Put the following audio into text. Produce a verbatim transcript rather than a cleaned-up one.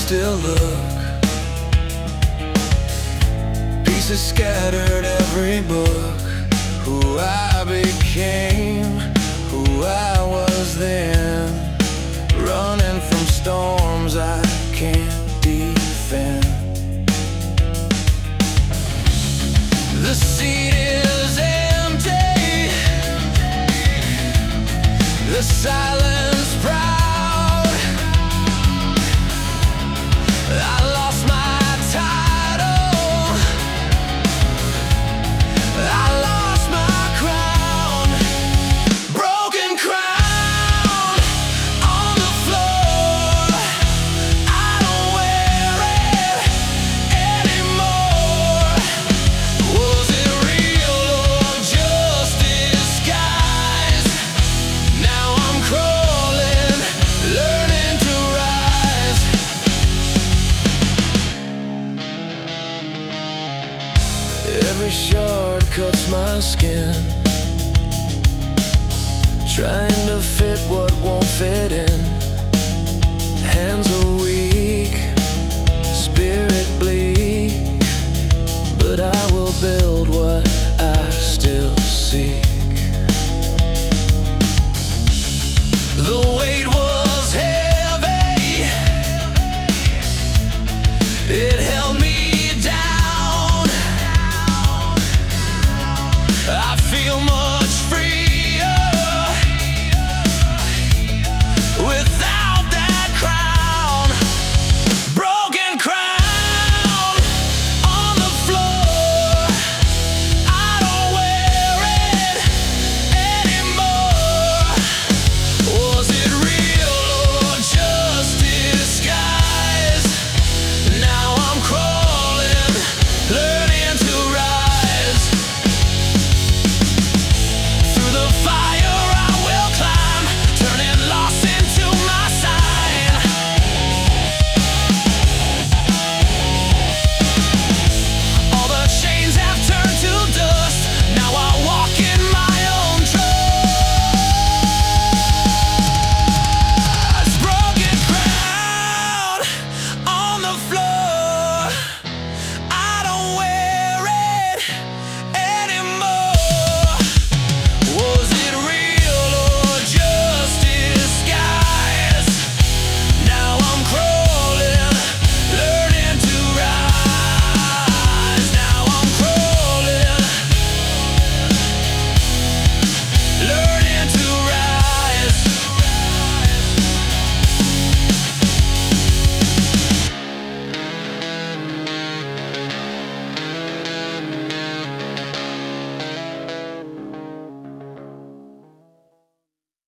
still look. Pieces scattered every book. Who I became, who I was then, running from storms I can't defend. The seat is empty, the silence proud. I lost my title, I lost my crown. Broken crown on the floor, I don't wear it anymore. Was it real or just disguise? Now I'm crawling, learning to rise. Every shard cuts my skin, trying to fit what won't fit in. Hands are weak, spirit bleak, but I will build what